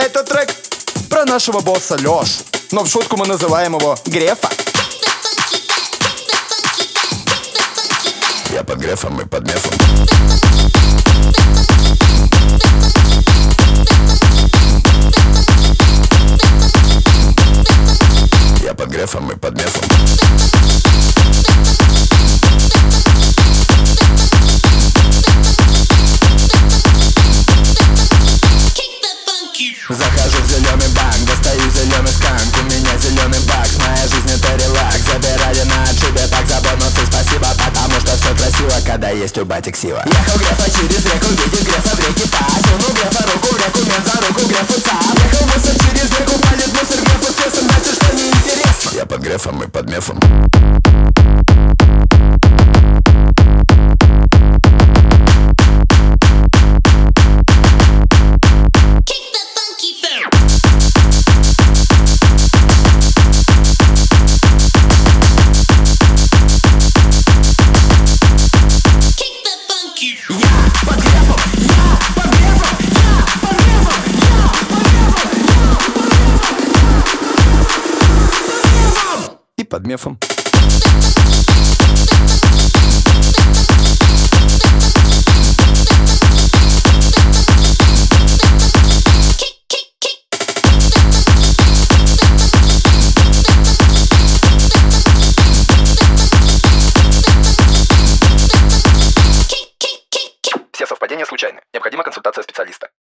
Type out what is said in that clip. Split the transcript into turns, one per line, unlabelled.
Это трек про нашего босса Лёшу, но в шутку мы называем его Грефа.
Я под Грефом и под Мефом. Я под Грефом и под Мефом.
Захожу в зеленый банк, достаю зеленый сканк. У меня зеленый бакс, моя жизнь это релакс. Забирали на отшибе, так за бонусы спасибо. Потому что все красиво, когда есть у батик сила. Ехал Грефа через реку, видит Грефа в реке пас. Сунул Грефа руку в реку, мен за руку Грефу цап. Ехал мусор через реку, палит мусор Грефу с весом, значит что неинтересно.
Я под Грефом и под Мефом.
И под Мефом.
Все совпадения случайны. Необходима консультация специалиста.